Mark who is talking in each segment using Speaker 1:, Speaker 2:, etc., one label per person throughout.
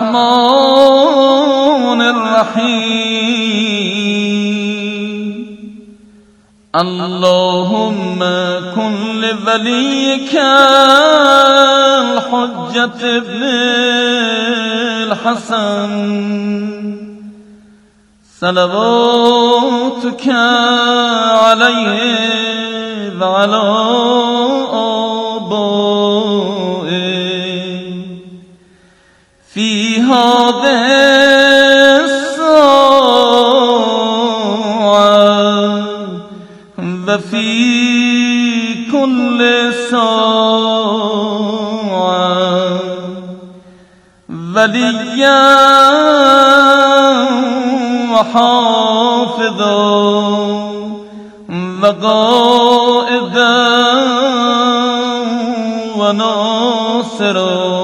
Speaker 1: الرحمن الرحيم اللهم كن لوليك الحجة ابن الحسن صلواتك عليه وعلى آبائه في هذه الساعة وفي كل ساعة وليا وحافظا وقائدا وناصرا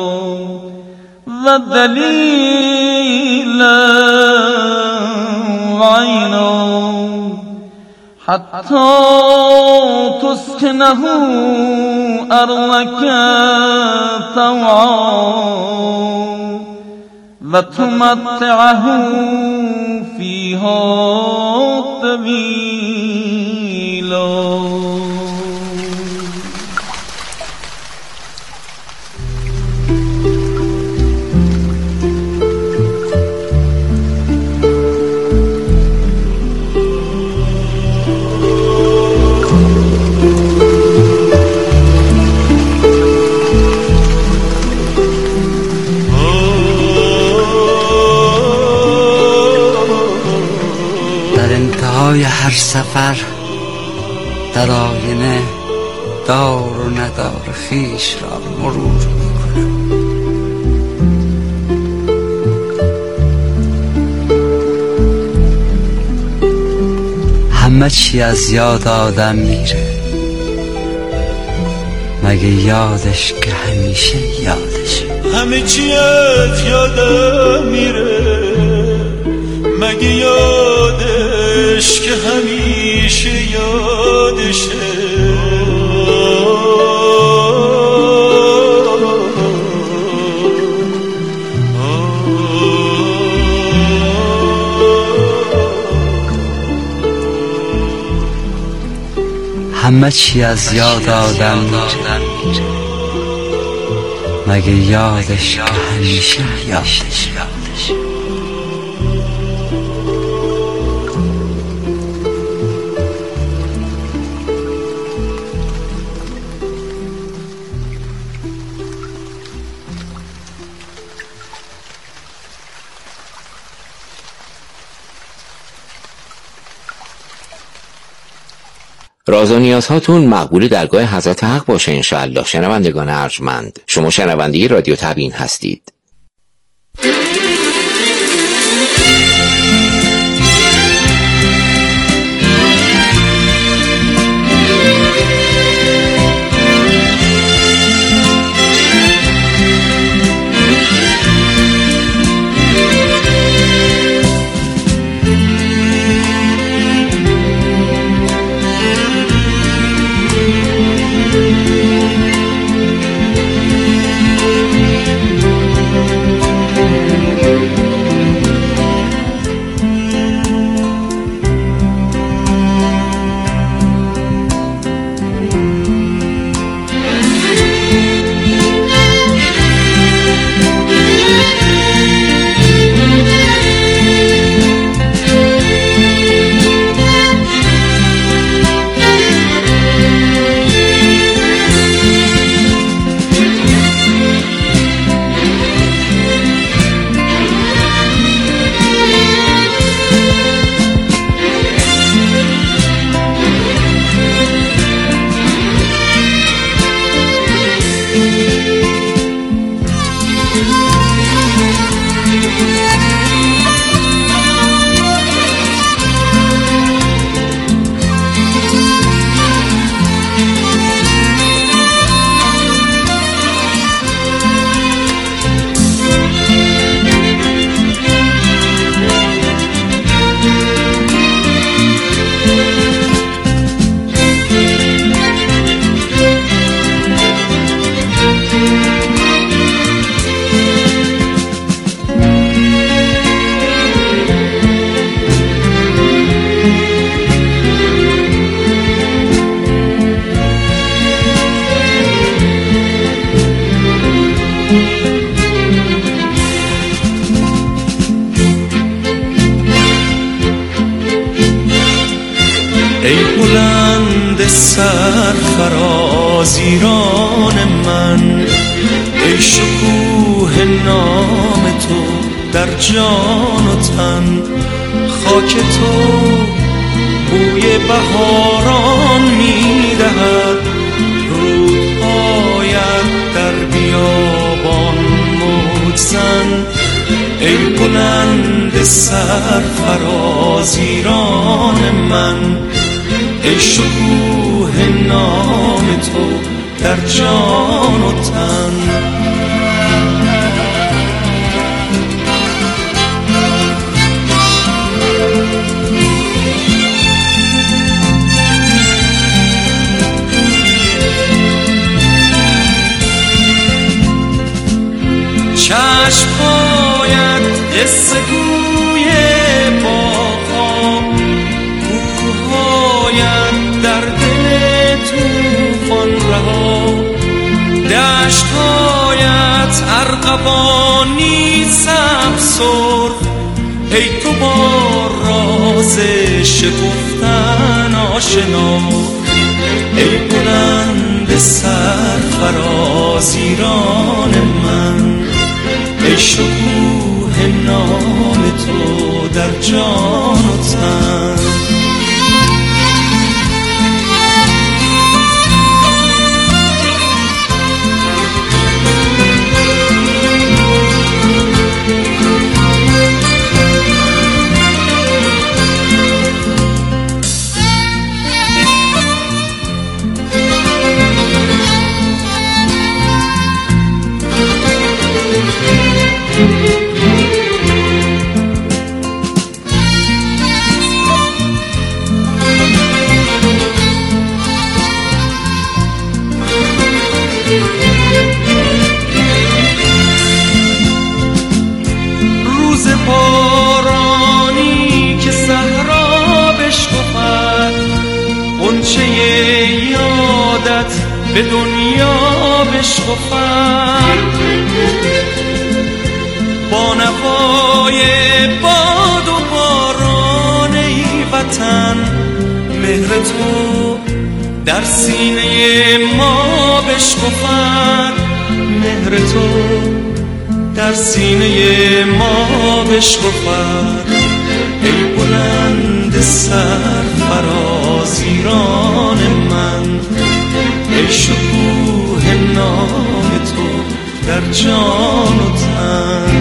Speaker 1: ودليلا وعينا حتى تسكنه أرضك طوعا وتمتعه فيها طويلا.
Speaker 2: هر سفر در آینه دار و ندار خویش را مرور میکنم. همه چی از یاد آدم میره مگه یادش که همیشه یادشه.
Speaker 3: همه چی از یادم میره مگه یادش که همیشه یادشه.
Speaker 2: همه چی از یاد آدم میره مگه یادش که همیشه یادشه.
Speaker 4: راز و نیازهاتون مقبول درگاه حضرت حق باشه انشاءالله. شنوندگان ارجمند، شما شنونده رادیو تبیین هستید.
Speaker 3: ای بلند سرفراز ایران من، ای شکوه نام تو در جان و تن. خاک تو بوی بهاران می‌دهد، رودهایت در بیابان موج زن. ای بلند سرفراز ایران من، ای شکوه نام تو در جان و تن. چشم‌هایت قصه گوی باغ‌ها، کوه‌هایت در دل طوفان رها، دشت‌هایت ارغوانی سبز سرخ. ای تو با راز شکفتن آشنا، ای بلند سرفراز ایران من، ای شکوه نام تو در جان و تن. روز بارانی که صحرا بشکفد، غنچه یادت به دنیا بشکفد. با نوای باد و باران ای وطن، مهر تو در سینه ما بشکفد. مهر تو در سینه ما بشکفد. ای بلند سرفراز ایران من، ای شکوه نام تو در جان و تن.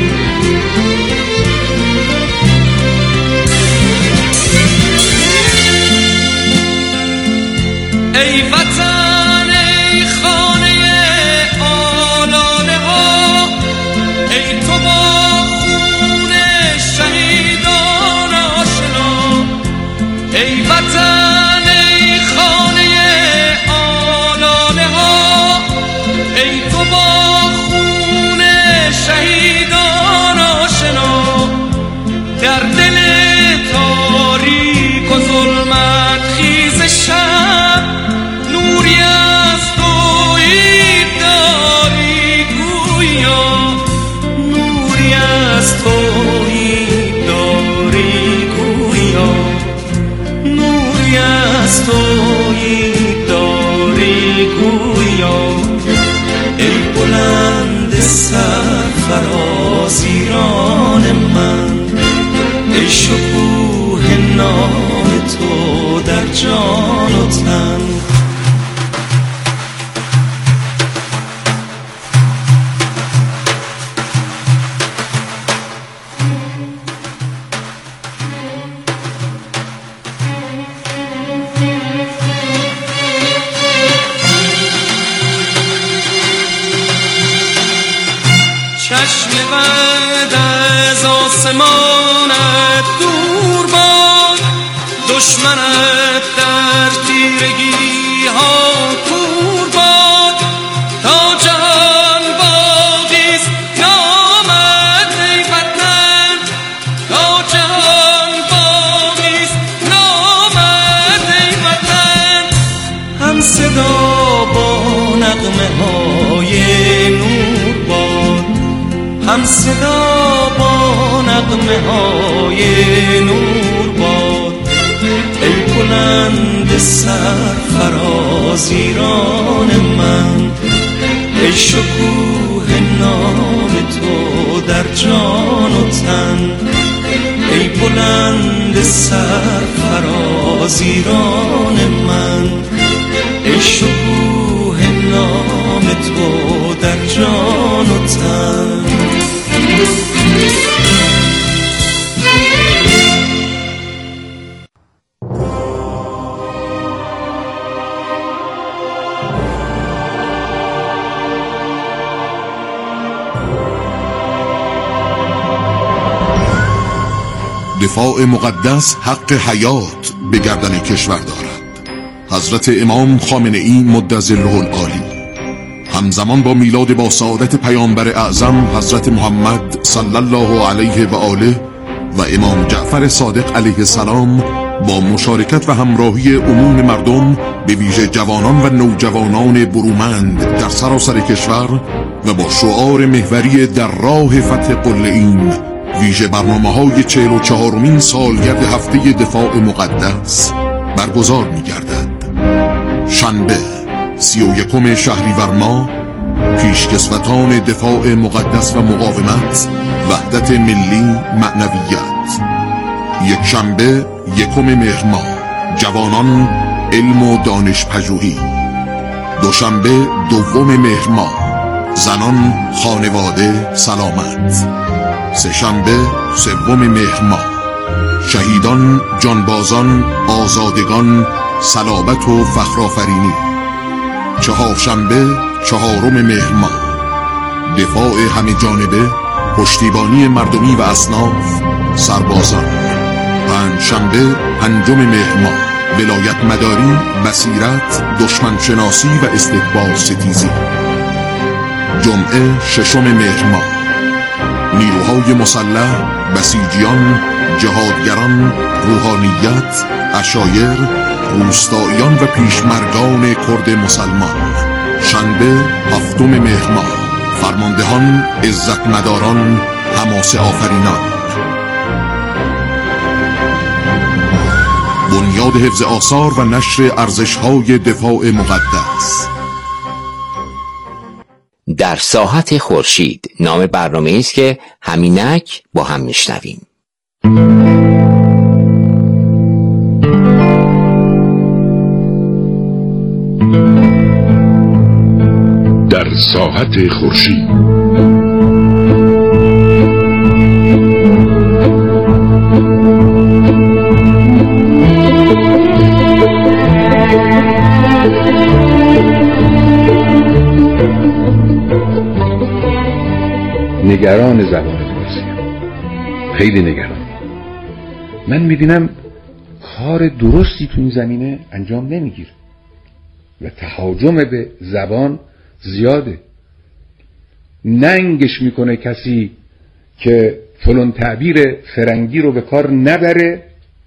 Speaker 3: ای وطن ای خانه آلاله ها، ای تو با خون شهیدان آشنا. ای وطن ای خانه آلاله ها، ای تو با خون شهیدان آشنا. در دل تاریک و ظلمت خیز شب، نوری از تویی داری گویا. نوری از تویی داری گویا. نوری از تویی داری گویا. ای بلند سرفراز ایران من، ای شکوه نام تو در جان و تن. چشم بد از آسمانت دور باد، دشمنت در تیرگی ها کور باد. تا جهان باقیست نامت ای وطن، تا جهان باقیست نامت ای وطن. هم صدا با نغمه های نور باد، هم صدا با نغمه های نور باد. ای بلند سرفراز ایران من، ای شکوه نام تو در جان و تن، ای بلند سرفراز ایران من، ای شکوه نام تو در جان و تن.
Speaker 5: دفاع مقدس حق حیات به گردن کشور دارد. حضرت امام خامنه ای مدظله العالی همزمان با میلاد با سعادت پیامبر اعظم حضرت محمد صلی الله علیه و آله و امام جعفر صادق علیه السلام با مشارکت و همراهی عموم مردم به ویژه جوانان و نوجوانان برومند در سراسر کشور و با شعار محوری در راه فتح قله‌ایم ویژه برنامه‌های 44مین سالگرد هفته دفاع مقدس برگزار می‌گردد. شنبه 31 شهریور ماه پیشکسوتان دفاع مقدس و مقاومت، وحدت ملی، معنویت. یک شنبه 1 مهر ماه جوانان، علم و دانش پژوهی. دوشنبه 2 مهر ماه زنان، خانواده، سلامت. سه‌شنبه 3 مهر ماه شهیدان، جانبازان، آزادگان، صلابت و فخرآفرینی. چهارشنبه 4 مهر ماه دفاع همه جانبه، پشتیبانی مردمی و اصناف، سربازان. پنجشنبه 5 مهر ماه ولایت مداری، بصیرت، دشمن شناسی و استکبار ستیزی. جمعه 6 مهر ماه نیروهای مسلح، بسیجیان، جهادگران، روحانیت، عشایر، روستاییان و پیشمرگان کرد مسلمان. شنبه 7 مهر ماه فرماندهان، عزتمداران، حماسه آفرینان. بنیاد حفظ آثار و نشر ارزش‌های دفاع مقدس.
Speaker 4: در ساحت خورشید نام برنامه است که همینک با هم میشنویم.
Speaker 5: در ساحت خورشید
Speaker 6: نگران زبان فارسی، خیلی نگران. من میبینم کار درستی تو این زمینه انجام نمیگیره و تهاجم به زبان زیاده. ننگش میکنه کسی که فلان تعبیر فرنگی رو به کار نبره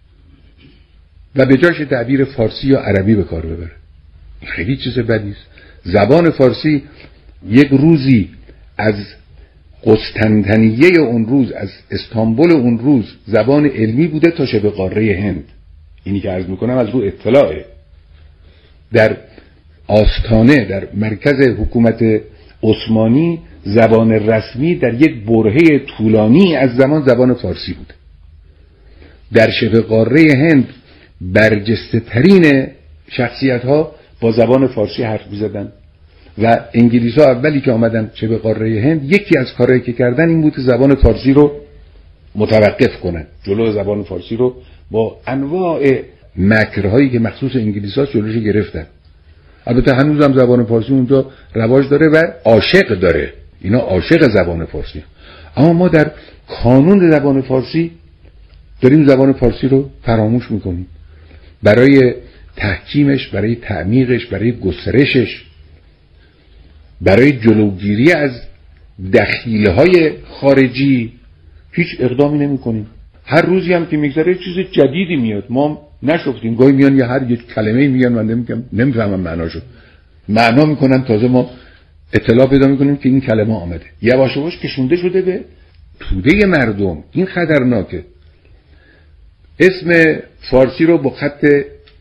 Speaker 6: و به جاش تعبیر فارسی یا عربی به کار ببره. خیلی چیز بدی است. زبان فارسی یک روزی از قسطنطنیه اون روز، از استانبول اون روز زبان علمی بوده تا شبه قاره هند. اینی که عرض میکنم از رو اطلاعه. در آستانه، در مرکز حکومت عثمانی زبان رسمی در یک برهه طولانی از زبان فارسی بود. در شبه قاره هند برجسته ترین شخصیت ها با زبان فارسی حرف می‌زدن و انگلیس ها اولی که آمدن شبه قاره هند یکی از کارهایی که کردن این بود که زبان فارسی رو متوقف کنن، جلو زبان فارسی رو با انواع مکرهایی که مخصوص انگلیس ها جلوش گرفتن. البته هنوز هم زبان فارسی اونجا رواج داره و عاشق داره، اینا عاشق زبان فارسی. اما ما در کانون زبان فارسی داریم زبان فارسی رو فراموش میکنیم. برای تحکیمش، برای تعمیقش، برای گسترشش، برای جلوگیری از دخیلهای خارجی هیچ اقدامی نمی کنیم. هر روزی هم که میگذره چیز جدیدی میاد، ما نشفتیم. گاهی میان یا هر یک کلمه میگن من نمیفهمم معناشو، معنا میکنن، تازه ما اطلاع پیدا میکنیم که این کلمه آمده. یواش یواش کشونده شده به توده مردم. این خطرناکه. اسم فارسی رو با خط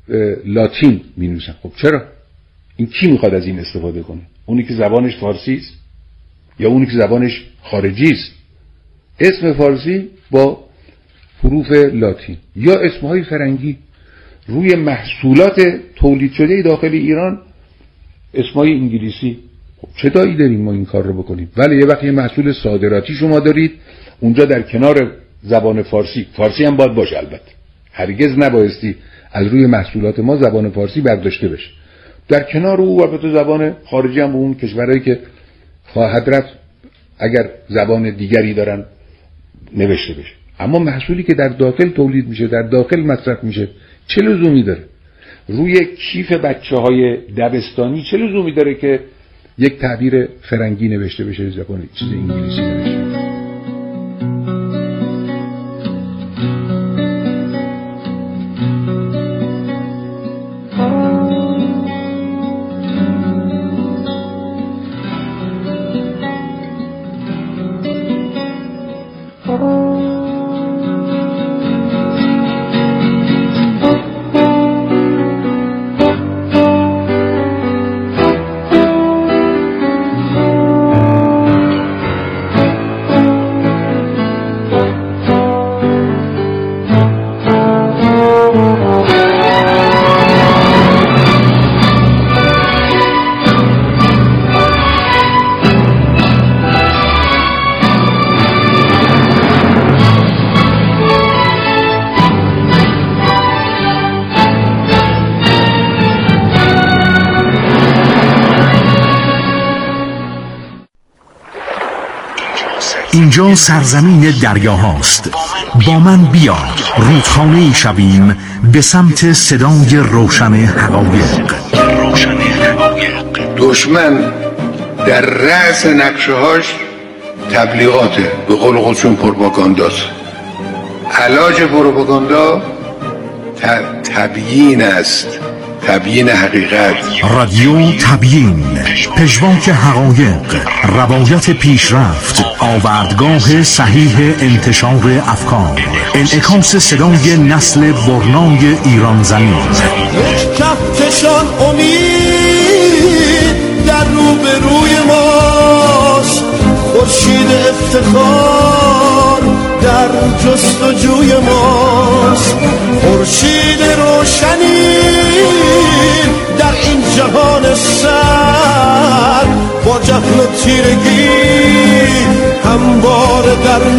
Speaker 6: لاتین می نویسن. خب چرا؟ این کی میخواد از این استفاده کنه؟ اونی که زبانش فارسی است یا اونی که زبانش خارجی است؟ اسم فارسی با حروف لاتین یا اسمهای فرنگی روی محصولات تولید شده داخل ایران، اسمهای انگلیسی. خب چه دایی داریم ما این کار رو بکنیم؟ ولی یه وقتی محصول صادراتی شما دارید اونجا در کنار زبان فارسی هم باید باشه، البته هرگز نبایستی از روی محصولات ما زبان فارسی برداشته بشه. در کنار او البته زبان خارجی هم به اون کشورهایی که خواهد رفت اگر زبان دیگری دارن نوشته بشه. اما محصولی که در داخل تولید میشه، در داخل مصرف میشه، چه لزومی داره روی کیف بچه‌های دبستانی چه لزومی داره که یک تعبیر فرنگی نوشته بشه، زبان چیز انگلیسی نوشته؟
Speaker 7: اینجا سرزمین دریاهاست. با من بیا رودخانه‌ای شویم به سمت صدای روشن حقایق.
Speaker 8: دشمن در رأس نقشه‌هاش تبلیغاته، به قول خودشون پروپاگانداست. علاج پروپاگاندا تبیین است، تبیین حقیقت.
Speaker 7: رادیو تبیین، پژواک حقایق، روایت پیشرفت، آوردگاه صحیح انتشار افکار، انعکاس صدای نسل برنای ایران زمین.
Speaker 3: کهکشان امید در روبروی ماست، خورشید افتخار در جستجوی ماست، خورشید روشنی در این جهان سر، با جهل و تیرگی همواره در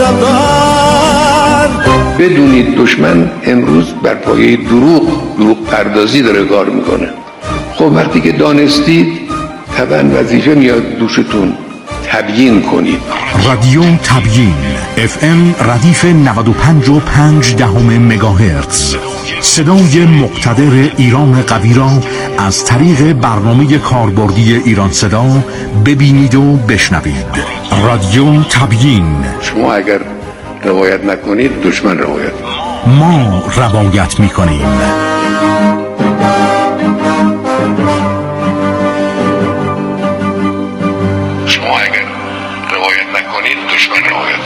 Speaker 3: نبرد.
Speaker 8: بدونید دشمن امروز بر پایه دروغ پردازی داره کار میکنه. خب وقتی که دانستید طبعا وظیفه میاد دوشتون، تبیین کنید.
Speaker 7: رادیو تبیین FM ردیف 95.5 مگاهرتز، صدای مقتدر ایران قوی را از طریق برنامه کاربردی ایران صدا ببینید و بشنوید. رادیو تبیین.
Speaker 8: شما اگر روایت نکنید دشمن روایت،
Speaker 7: ما روایت میکنیم.
Speaker 8: شما اگر روایت نکنید دشمن روایت.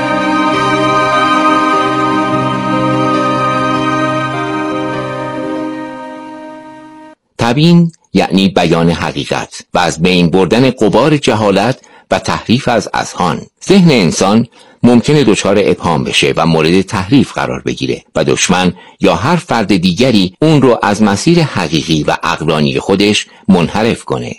Speaker 4: تبیین یعنی بیان حقیقت و از بین بردن غبار جهالت و تحریف از اذهان. ذهن انسان ممکنه دچار ابهام بشه و مورد تحریف قرار بگیره و دشمن یا هر فرد دیگری اون رو از مسیر حقیقی و عقلانی خودش منحرف کنه.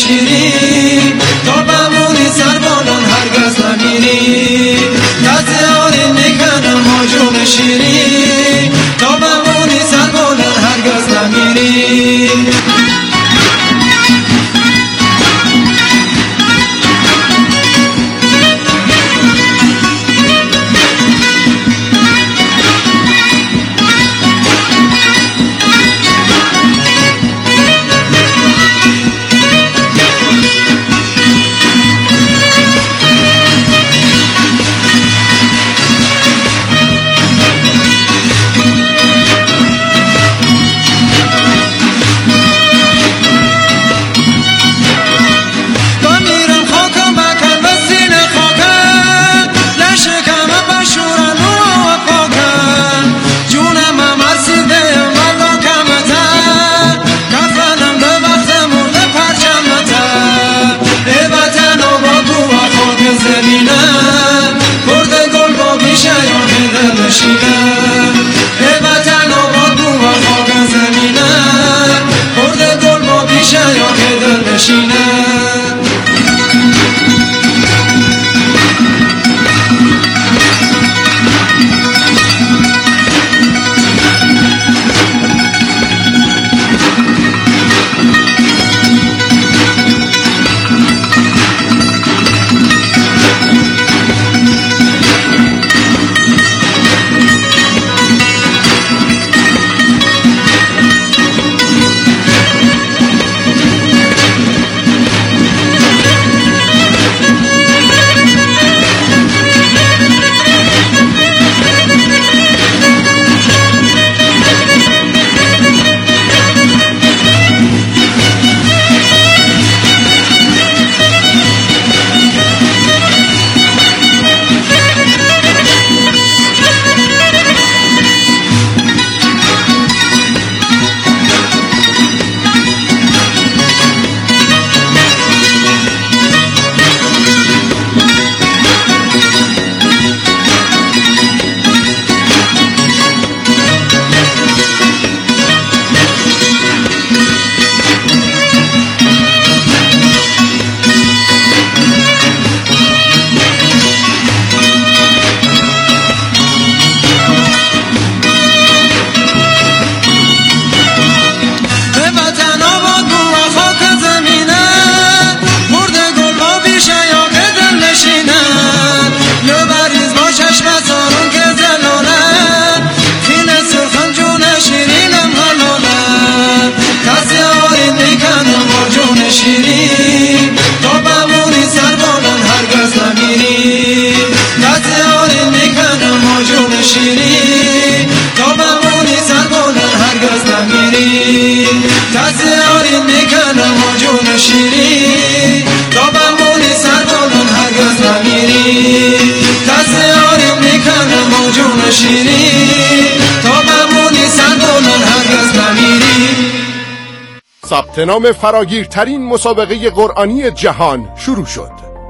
Speaker 9: شیری تا بمونی سر بالان هرگز نمیری تزیاری میکنم ماجون شیری تا بمونی سر بالان هرگز نمیری
Speaker 10: ثبت نام فراگیرترین مسابقه قرآنی جهان شروع شد.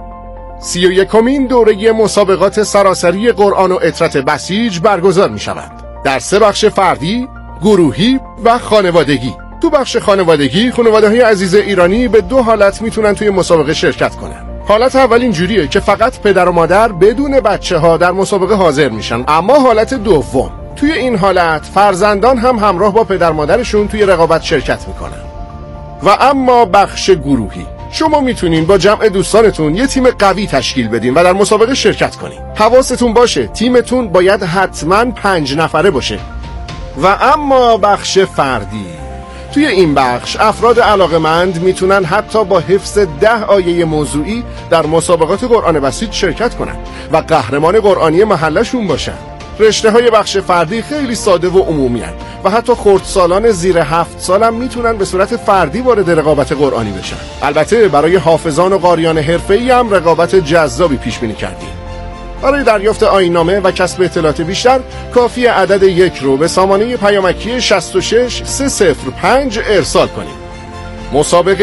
Speaker 10: 31مین دوره مسابقات سراسری قرآن و عطرت بسیج برگزار می شود در 3 بخش فردی، گروهی و خانوادگی. تو بخش خانوادگی خانواده‌های عزیز ایرانی به 2 حالت میتونن توی مسابقه شرکت کنن. حالت اول اینجوریه که فقط پدر و مادر بدون بچه‌ها در مسابقه حاضر میشن، اما حالت دوم توی این حالت فرزندان هم همراه با پدر مادرشون توی رقابت شرکت میکنن. و اما بخش گروهی، شما میتونین با جمع دوستانتون یه تیم قوی تشکیل بدین و در مسابقه شرکت کنین. حواستون باشه تیمتون باید حتما 5 نفره باشه. و اما بخش فردی، توی این بخش افراد علاقه‌مند میتونن حتی با حفظ 10 آیه موضوعی در مسابقات قرآن بسیط شرکت کنن و قهرمان قرآنی محلشون باشن. رشته های بخش فردی خیلی ساده و عمومی هستند و حتی خردسالان زیر 7 سال هم میتونن به صورت فردی وارد رقابت قرآنی بشن. البته برای حافظان و قاریان حرفه‌ای هم رقابت جذابی پیش بینی کردیم. برای دریافت آیین‌نامه و کسب اطلاعات بیشتر کافی عدد 1 رو به سامانه پیامکی 66305 ارسال کنید. مسابقه